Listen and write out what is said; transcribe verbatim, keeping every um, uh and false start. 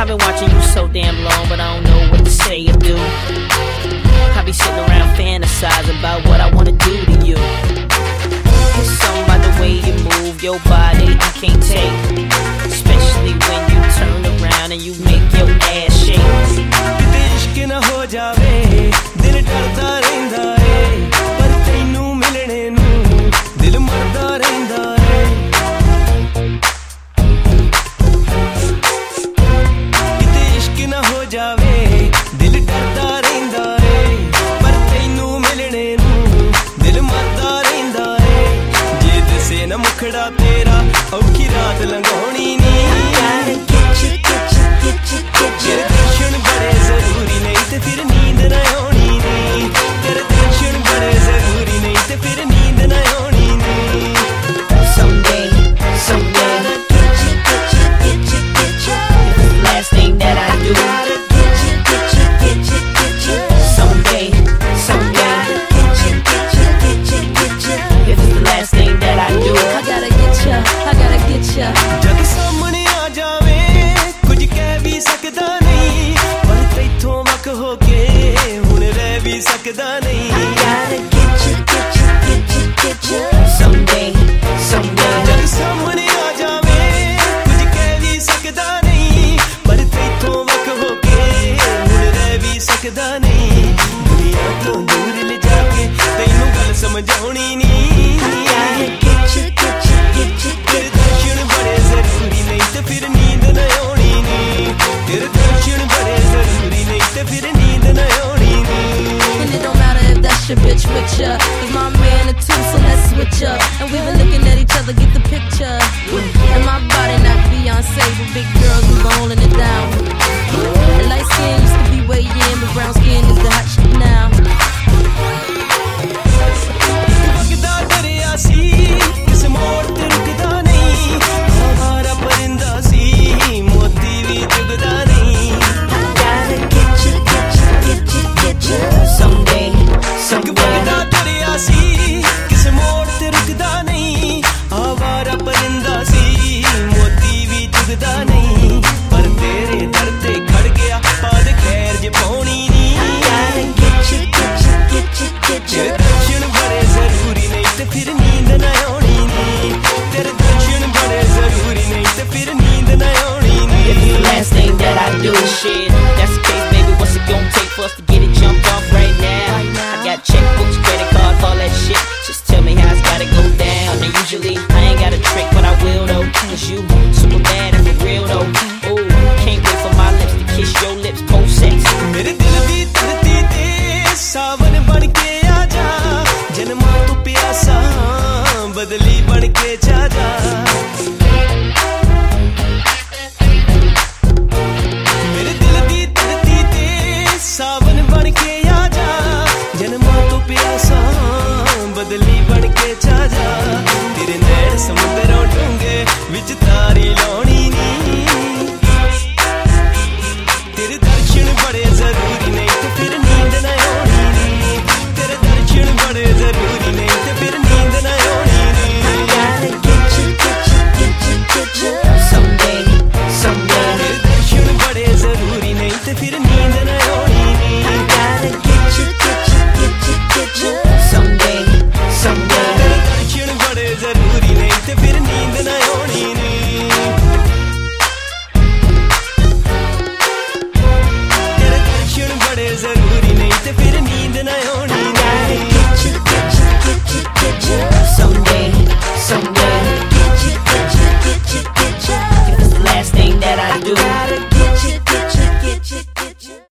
I've been watching you so damn long, but I don't know what to say or do. I be sitting around fantasizing about what I wanna do to you. There's something about the way you move your body I can't take, especially when you turn around and you make your ass shake. किते इश्क ना हो जावे दिल डरदा रहिंदा है, पर तैनू मिलने नू दिल मरदा रहिंदा है। किते इश्क ना हो जावे दिल डरदा रहिंदा है, पर तैनू मिलने नू दिल मरदा रहिंदा है। जे दिसे ना मुखड़ा तेरा औखी रात लंघाउणी नी। तेरे दर्शन बड़े जरूरी नहीं ते फिर नींद ना आउणी नी। तेरे दर्शन बड़े जरूरी नहीं ते फिर नींद ना आउणी नी। Someday, someday, it's the last thing that I do. Someday, someday, if it's the last thing that I do. I gotta get ya, I gotta get ya. जद सामने आ जावे कुछ कह भी सकदा नहीं, पर तैथों वक होके हुण रह भी सकदा नहीं। I gotta get ya, get ya, get ya, get ya. Someday, someday, जद सामने आ जावे कुछ कह भी सकदा नहीं, पर तैथों वक होके हुण रह भी सकदा नहीं। दुनिया तो दूर ले जाके तैनू गल समझाउणी नी। Get ya, get ya, get ya, तेरे get दर्शन बड़े जरूरी नहीं ते फिर नींद न आउणी नी। तेरे दर्शन बड़े जरूरी नहीं ते फिर नींद न आउणी नी। And it don't matter if that's your bitch with ya, cause my man a two, so let's switch up. And we've been looking at each other, get the picture. And my body not Beyonce, but big girls we been holding it down. And light skin used to be way in, but brown skin is the hot shit now. वगदा दरिया सी किस मोड़ ते रुकदा नहीं, आवारा परिंदा सी मोती भी चुगदा नहीं। Gotta get ya, get ya, get ya, get ya. someday, someday. वगदा दरिया सी किस मोड़ ते रुकदा नहीं, आवारा परिंदा सी मोती भी चुगदा नहीं। पर तेरे दर ते खड़ गया पाद खैर जे पाउणी नी। Gotta get ya, get ya, get ya, get तेरे ya. दर्शन बड़े जरूरी नहीं ते फिर नींद न आउणी नी। तेरे दर्शन बड़े जरूरी नहीं ते फिर नींद न आउणी नी। If it's the last thing that I do, shit, that's the case, baby. What's it gonna take for us to get it jumped off right now? I got checkbooks, credit cards, all that shit. Just tell me how it's gotta go down. And usually I ain't got a trick, but I will though. Cause you super bad and for real though. Oh, can't wait for my lips to kiss your lips post sex. मेरे दिल दी धरती ते सावन बन के आजा, जन्मा तू प्यासा बदली बन के जा जा। मेरे दिल दी धरती ते सावन बन के आजा, जन्मा तू प्यासा बदली बन के जा जा। तेरे नैन समुद्रों डूंगे विच तारी लाउणी नी। तेरे दर्शन बड़े जरूरी नहीं ते फिर नींद न आउणी नी। तेरे दर्शन बड़े जरूरी नहीं ते फिर नींद न आउणी नी। Gotta get ya, get ya, get ya, get ya. Someday, someday. तेरे दर्शन बड़े जरूरी नहीं ते फिर नींद न आउणी नी। Gotta get ya, get ya, get ya, get ya. Someday, someday. तेरे दर्शन बड़े जरूरी नहीं ते फिर नींद न आउणी नी।